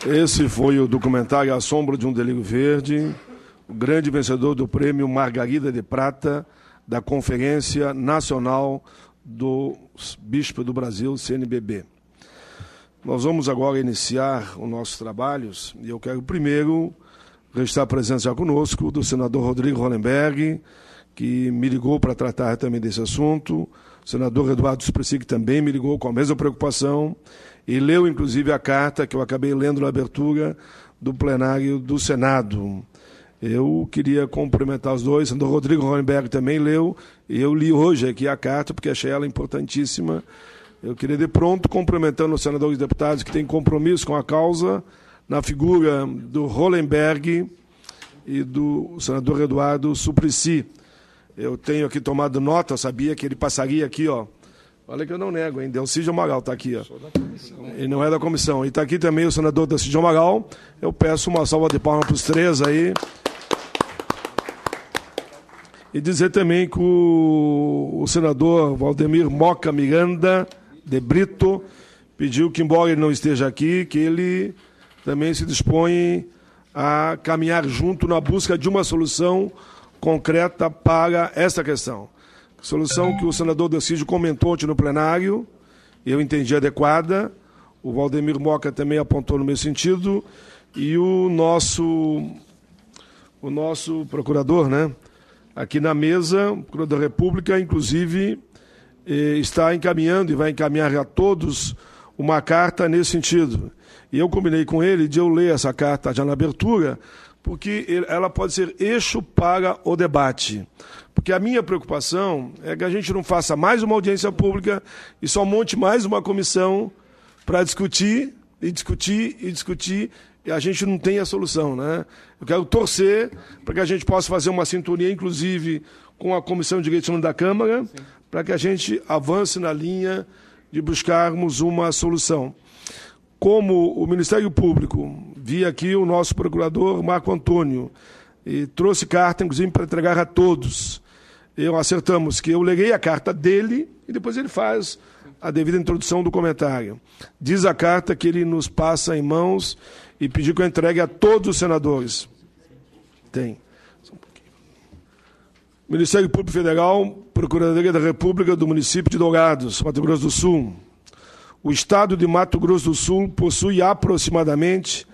Esse foi o documentário A Sombra de um Delírio Verde, o grande vencedor do prêmio Margarida de Prata da Conferência Nacional dos Bispos do Brasil, CNBB. Nós vamos agora iniciar os nossos trabalhos e eu quero primeiro registrar a presença já conosco do senador Rodrigo Hollenberg, que me ligou para tratar também desse assunto, o senador Eduardo Suplicy, que também me ligou com a mesma preocupação e leu inclusive a carta que eu acabei lendo na abertura do plenário do Senado. Eu queria cumprimentar os dois, o senador Rodrigo Hollenberg também leu, e eu li hoje aqui a carta porque achei ela importantíssima. Eu queria de pronto, cumprimentando os senadores e deputados que têm compromisso com a causa, na figura do Hollenberg e do senador Eduardo Suplicy. Eu tenho aqui tomado nota, eu sabia que ele passaria aqui, ó. Olha que eu não nego, hein? Delcídio Amaral está aqui, ó. Sou da comissão. Ele não é da comissão. E está aqui também o senador Delcídio Amaral. Eu peço uma salva de palmas para os três aí. E dizer também que o senador Valdemir Moca Miranda de Brito pediu que, embora ele não esteja aqui, que ele também se dispõe a caminhar junto na busca de uma solução concreta para esta questão. Solução que o senador Delcídio comentou ontem no plenário, eu entendi adequada, o Valdemir Moca também apontou no mesmo sentido, e o nosso procurador, né, aqui na mesa, o procurador da República, inclusive, está encaminhando e vai encaminhar a todos uma carta nesse sentido. E eu combinei com ele de eu ler essa carta já na abertura, porque ela pode ser eixo para o debate. Porque a minha preocupação é que a gente não faça mais uma audiência pública e só monte mais uma comissão para discutir, e a gente não tem a solução, né? Eu quero torcer para que a gente possa fazer uma sintonia, inclusive, com a Comissão de Direitos Humanos da Câmara, para que a gente avance na linha de buscarmos uma solução. Como o Ministério Público, vi aqui o nosso procurador Marco Antônio, e trouxe carta, inclusive, para entregar a todos. Acertamos que eu leguei a carta dele e depois ele faz a devida introdução do comentário. Diz a carta que ele nos passa em mãos e pediu que eu entregue a todos os senadores. Tem. Ministério Público Federal, Procuradoria da República do município de Dourados, Mato Grosso do Sul. O estado de Mato Grosso do Sul possui aproximadamente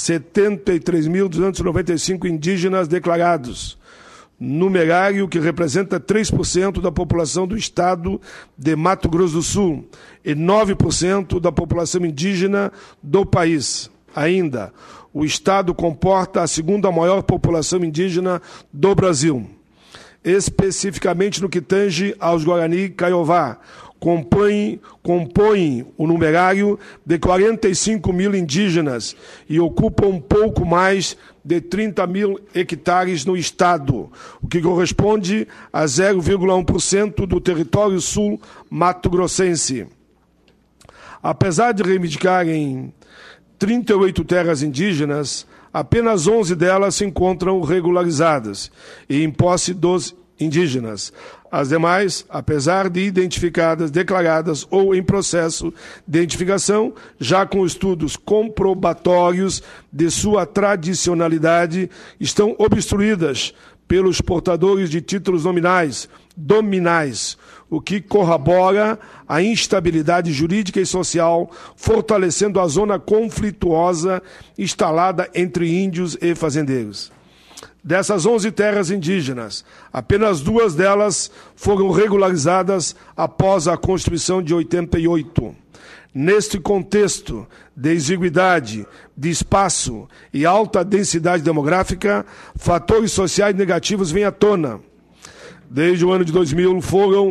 73.295 indígenas declarados, numerário que representa 3% da população do estado de Mato Grosso do Sul e 9% da população indígena do país. Ainda, o estado comporta a segunda maior população indígena do Brasil. Especificamente no que tange aos Guarani Kaiowá, compõem o numerário de 45 mil indígenas e ocupam um pouco mais de 30 mil hectares no estado, o que corresponde a 0,1% do território sul mato-grossense. Apesar de reivindicarem 38 terras indígenas, apenas 11 delas se encontram regularizadas e em posse dos indígenas. As demais, apesar de identificadas, declaradas ou em processo de identificação, já com estudos comprobatórios de sua tradicionalidade, estão obstruídas pelos portadores de títulos dominais, o que corrobora a instabilidade jurídica e social, fortalecendo a zona conflituosa instalada entre índios e fazendeiros. Dessas 11 terras indígenas, apenas 2 delas foram regularizadas após a Constituição de 88. Neste contexto de exiguidade, de espaço e alta densidade demográfica, fatores sociais negativos vêm à tona. Desde o ano de 2000 foram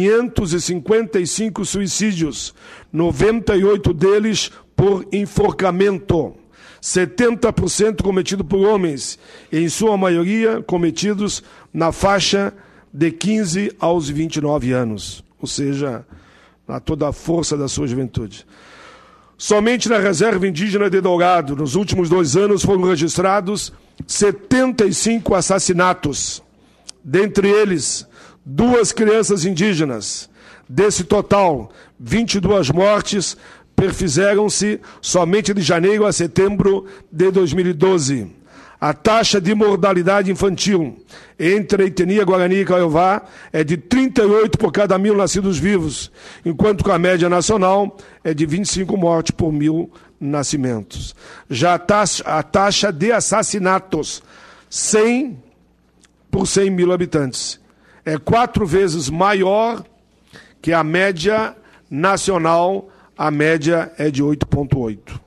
555 suicídios, 98 deles por enforcamento. 70% cometido por homens, e em sua maioria cometidos na faixa de 15 aos 29 anos, ou seja, na toda a força da sua juventude. Somente na reserva indígena de Dourado, nos últimos 2 anos, foram registrados 75 assassinatos, dentre eles 2 crianças indígenas. Desse total, 22 mortes perfizeram-se somente de janeiro a setembro de 2012. A taxa de mortalidade infantil entre a etnia Guarani e Kaiowá é de 38 por cada 1.000 nascidos vivos, enquanto que a média nacional é de 25 mortes por 1.000 nascimentos. Já a taxa de assassinatos, 100 por 100 mil habitantes, é 4 vezes maior que a média nacional, a média é de 8,8.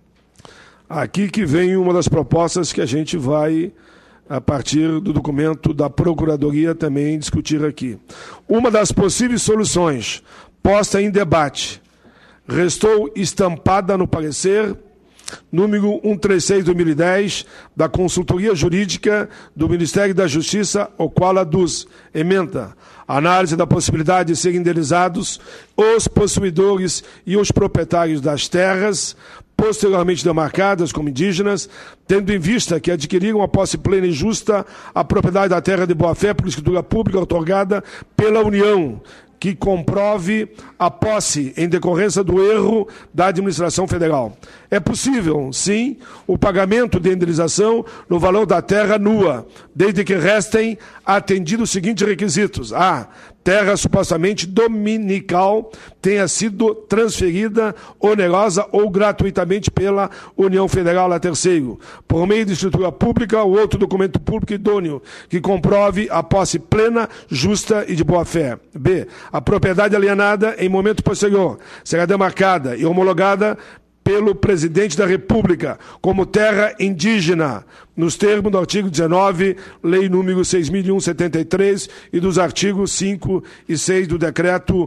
Aqui que vem uma das propostas que a gente vai, a partir do documento da Procuradoria, também discutir aqui. Uma das possíveis soluções posta em debate restou estampada no parecer número 136/2010 da Consultoria Jurídica do Ministério da Justiça, o qual aduz, ementa, análise da possibilidade de serem indenizados os possuidores e os proprietários das terras posteriormente demarcadas como indígenas, tendo em vista que adquiriram a posse plena e justa a propriedade da terra de boa-fé por escritura pública outorgada pela União, que comprove a posse em decorrência do erro da administração federal. É possível, sim, o pagamento de indenização no valor da terra nua, desde que restem atendidos os seguintes requisitos. A. Terra supostamente dominical tenha sido transferida onerosa ou gratuitamente pela União Federal a terceiro, por meio de escritura pública ou outro documento público idôneo, que comprove a posse plena, justa e de boa-fé. B. A propriedade alienada em momento posterior será demarcada e homologada pelo Presidente da República como terra indígena, nos termos do artigo 19, Lei número 6.001/73 e dos artigos 5 e 6 do Decreto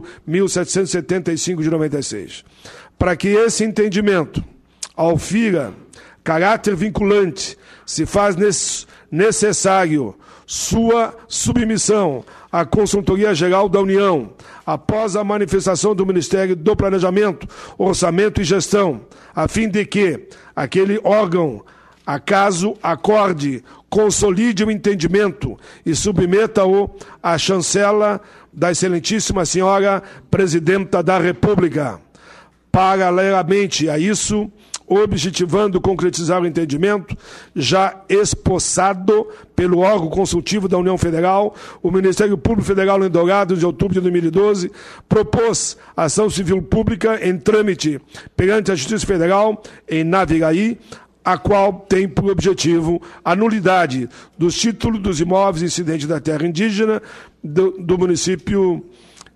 1.775 de 96. Para que esse entendimento aufira caráter vinculante, se faz necessário sua submissão à Consultoria Geral da União, após a manifestação do Ministério do Planejamento, Orçamento e Gestão, a fim de que aquele órgão, acaso acorde, consolide o entendimento e submeta-o à chancela da Excelentíssima Senhora Presidenta da República. Paralelamente a isso, objetivando concretizar o entendimento já espossado pelo órgão consultivo da União Federal, o Ministério Público Federal, em Dourados, de outubro de 2012, propôs ação civil pública em trâmite perante a Justiça Federal em Naviraí, a qual tem por objetivo a nulidade dos títulos dos imóveis incidentes da terra indígena do município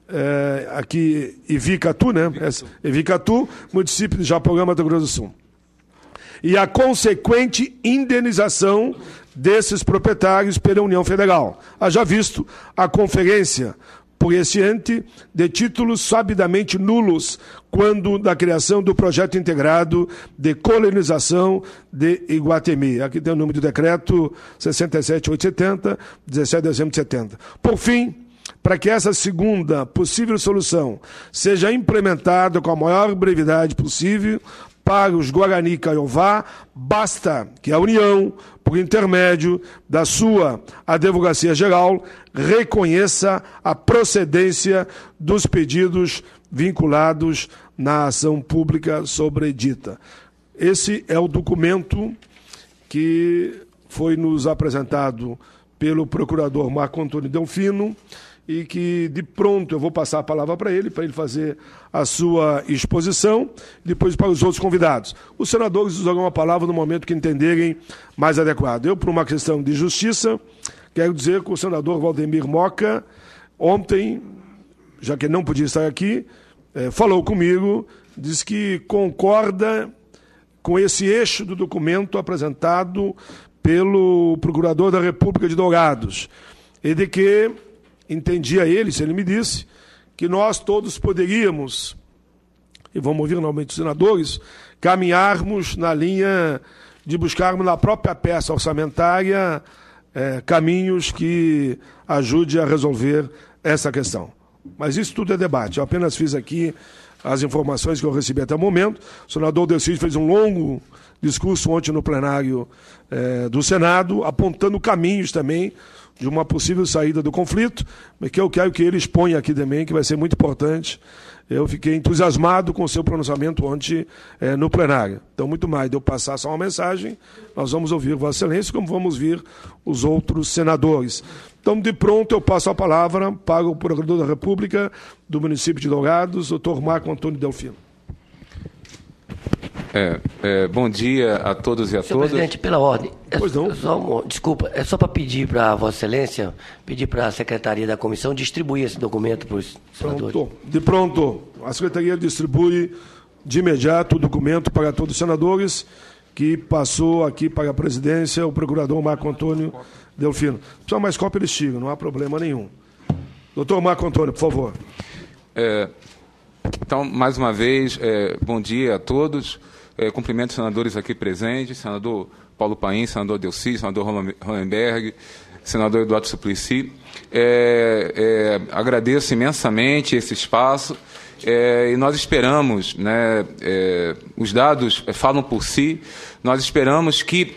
aqui Ivicatu, né? Ivicatu, município de Japorã, Mato Grosso do Sul. E a consequente indenização desses proprietários pela União Federal. Haja visto a conferência por esse ente de títulos sabidamente nulos quando da criação do projeto integrado de colonização de Iguatemi. Aqui tem o número do decreto 67.870, 17 de dezembro de 70. Por fim, para que essa segunda possível solução seja implementada com a maior brevidade possível para os Guarani Kaiowá, basta que a União, por intermédio da sua Advocacia Geral, reconheça a procedência dos pedidos vinculados na ação pública sobredita. Esse é o documento que foi nos apresentado pelo procurador Marco Antônio Delfino, e que, de pronto, eu vou passar a palavra para ele fazer a sua exposição, depois para os outros convidados. Os senadores usarão a palavra no momento que entenderem mais adequado. Eu, por uma questão de justiça, quero dizer que o senador Valdemir Moca, ontem, já que não podia estar aqui, falou comigo, disse que concorda com esse eixo do documento apresentado pelo Procurador da República de Dourados, e de que entendia ele, se ele me disse, que nós todos poderíamos, e vamos ouvir normalmente os senadores, caminharmos na linha de buscarmos na própria peça orçamentária caminhos que ajudem a resolver essa questão. Mas isso tudo é debate. Eu apenas fiz aqui as informações que eu recebi até o momento. O senador Delcy fez um longo discurso ontem no plenário do Senado, apontando caminhos também de uma possível saída do conflito, mas que eu quero que ele exponha aqui também, que vai ser muito importante. Eu fiquei entusiasmado com o seu pronunciamento ontem no plenário. Então, muito mais de eu passar só uma mensagem, nós vamos ouvir Vossa Excelência, como vamos ouvir os outros senadores. Então, de pronto, eu passo a palavra para o Procurador da República do município de Dourados, doutor Marco Antônio Delfino. Bom dia a todos e a Senhor todas. presidente, pela ordem. Pois não. Desculpa, é só para pedir para Vossa Excelência, pedir para a Secretaria da Comissão distribuir esse documento para os senadores. Pronto. De pronto, a Secretaria distribui de imediato o documento para todos os senadores, que passou aqui para a presidência o procurador Marco Antônio Delfino. Se precisar mais cópia, eles tiram, não há problema nenhum. Doutor Marco Antônio, por favor. Então, mais uma vez, bom dia a todos. Cumprimento os senadores aqui presentes, senador Paulo Paim, senador Delcy, senador Hollenberg, senador Eduardo Suplicy. Agradeço imensamente esse espaço e nós esperamos, né, os dados falam por si, nós esperamos que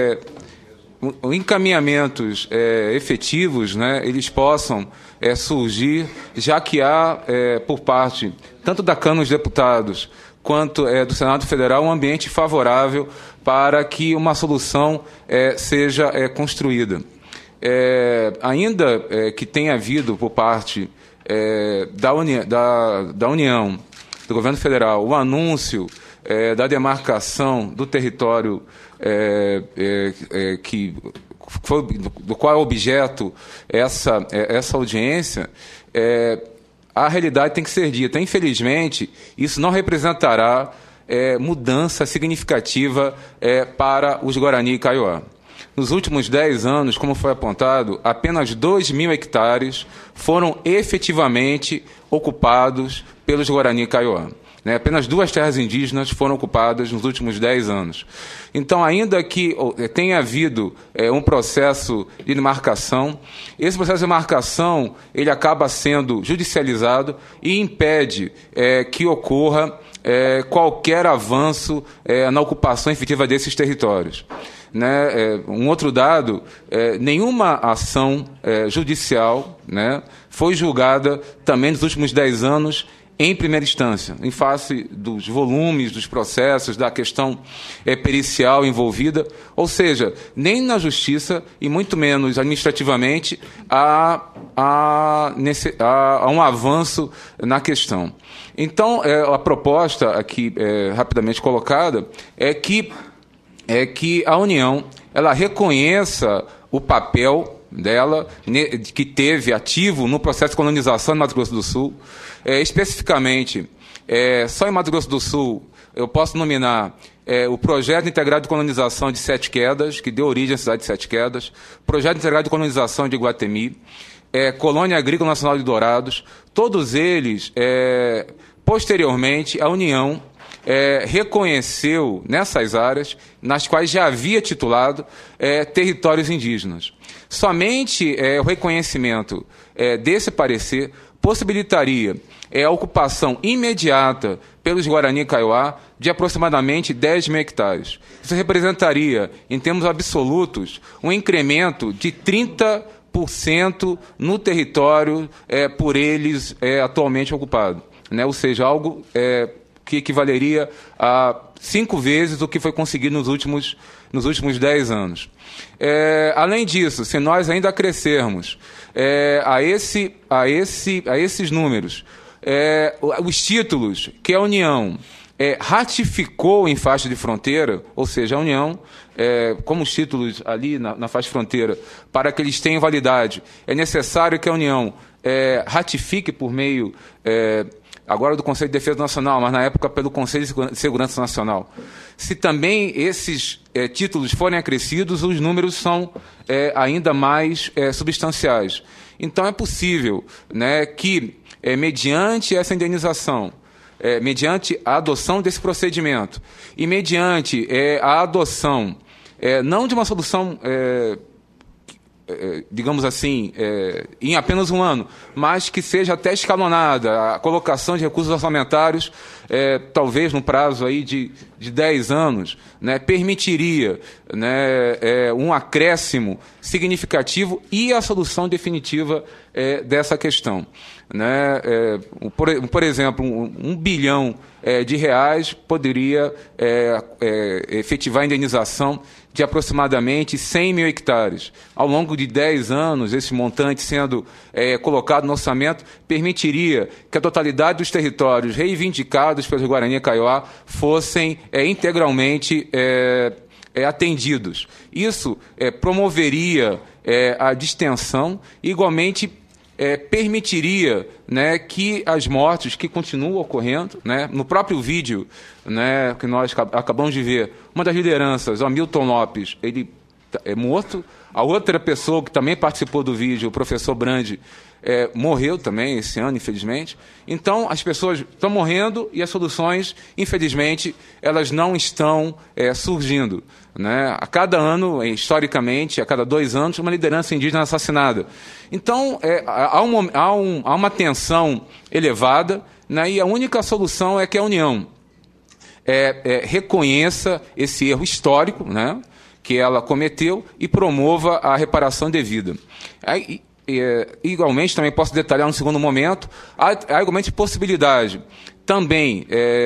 encaminhamentos efetivos, né, eles possam surgir, já que há, por parte tanto da Câmara dos Deputados quanto do Senado Federal, um ambiente favorável para que uma solução seja construída. Ainda que tenha havido, por parte da União, do Governo Federal, o anúncio da demarcação do território do qual é objeto essa audiência, a realidade tem que ser dita. Infelizmente, isso não representará mudança significativa para os Guarani e Kaiowá. Nos últimos 10 anos, como foi apontado, apenas 2.000 hectares foram efetivamente ocupados pelos Guarani e Kaiowá. Apenas 2 terras indígenas foram ocupadas nos últimos 10 anos. Então, ainda que tenha havido um processo de demarcação, esse processo de demarcação ele acaba sendo judicializado e impede que ocorra qualquer avanço na ocupação efetiva desses territórios. Um outro dado, nenhuma ação judicial foi julgada também nos últimos 10 anos em primeira instância, em face dos volumes, dos processos, da questão pericial envolvida, ou seja, nem na justiça e muito menos administrativamente há um avanço na questão. Então, a proposta aqui rapidamente colocada é que a União ela reconheça o papel dela, que teve ativo no processo de colonização no Mato Grosso do Sul. Especificamente, só em Mato Grosso do Sul, eu posso nominar o Projeto Integrado de Colonização de Sete Quedas, que deu origem à cidade de Sete Quedas, Projeto Integrado de Colonização de Iguatemi, Colônia Agrícola Nacional de Dourados, todos eles, posteriormente, a União reconheceu nessas áreas, nas quais já havia titulado territórios indígenas. Somente o reconhecimento desse parecer possibilitaria a ocupação imediata pelos Guarani e Kaiowá de aproximadamente 10.000 hectares. Isso representaria, em termos absolutos, um incremento de 30% no território por eles atualmente ocupado. Ou seja, algo que equivaleria a 5 vezes o que foi conseguido nos últimos 10 anos. Além disso, se nós ainda crescermos a esses números, os títulos que a União ratificou em faixa de fronteira, ou seja, a União, como os títulos ali na faixa de fronteira, para que eles tenham validade, é necessário que a União ratifique por meio agora do Conselho de Defesa Nacional, mas na época pelo Conselho de Segurança Nacional. Se também esses títulos forem acrescidos, os números são ainda mais substanciais. Então é possível que, mediante essa indenização, mediante a adoção desse procedimento e mediante a adoção não de uma solução digamos assim, em apenas um ano, mas que seja até escalonada, a colocação de recursos orçamentários, talvez no prazo aí de 10 anos, né, permitiria, né, um acréscimo significativo e a solução definitiva dessa questão. Né? Por exemplo, 1 bilhão de reais poderia efetivar a indenização de aproximadamente 100 mil hectares. Ao longo de 10 anos, esse montante sendo colocado no orçamento permitiria que a totalidade dos territórios reivindicados pelos Guarani e Kaiowá fossem integralmente atendidos. Isso promoveria a distensão e, igualmente, permitiria, né, que as mortes que continuam ocorrendo, né, no próprio vídeo, né, que nós acabamos de ver, uma das lideranças, o Hamilton Lopes, ele é morto, a outra pessoa que também participou do vídeo, o professor Brandi, morreu também esse ano, infelizmente. Então, as pessoas estão morrendo e as soluções, infelizmente, elas não estão surgindo. Né? A cada ano, historicamente, a cada 2 anos, uma liderança indígena assassinada. Então, há uma tensão elevada, né? E a única solução é que a União reconheça esse erro histórico, né, que ela cometeu e promova a reparação devida. Igualmente, também posso detalhar no segundo momento, há igualmente possibilidade também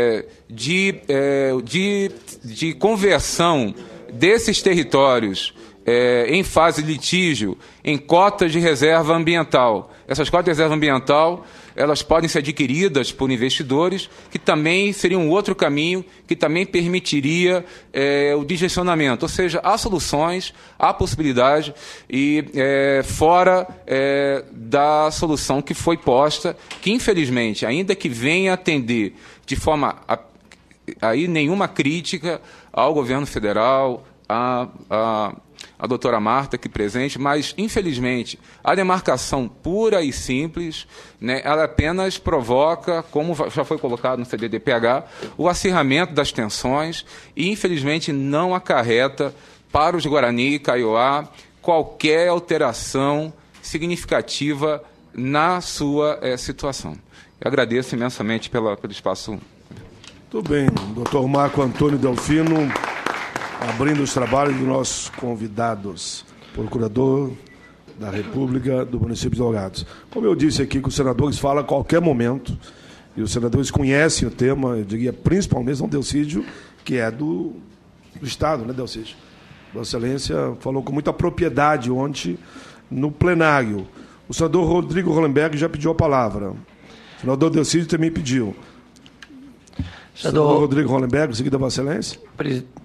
de conversão desses territórios em fase de litígio em cotas de reserva ambiental. Essas cotas de reserva ambiental, elas podem ser adquiridas por investidores, que também seria um outro caminho, que também permitiria o direcionamento. Ou seja, há soluções, há possibilidade, e fora da solução que foi posta, que infelizmente, ainda que venha atender de forma aí nenhuma crítica ao governo federal, a doutora Marta aqui presente, mas, infelizmente, a demarcação pura e simples, né, ela apenas provoca, como já foi colocado no CDD-PH, o acirramento das tensões e, infelizmente, não acarreta para os Guarani e Kaiowá qualquer alteração significativa na sua situação. Eu agradeço imensamente pelo espaço. Muito bem, doutor Marco Antônio Delfino, abrindo os trabalhos dos nossos convidados, procurador da República do município de Dourados. Como eu disse aqui, que os senadores falam a qualquer momento, e os senadores conhecem o tema, eu diria principalmente o Delcídio, que é do Estado, né, Delcídio? Vossa Excelência falou com muita propriedade ontem no plenário. O senador Rodrigo Hollenberg já pediu a palavra. O senador Delcídio também pediu. Senador Rodrigo Hollenberg, seguido da Vossa Excelência.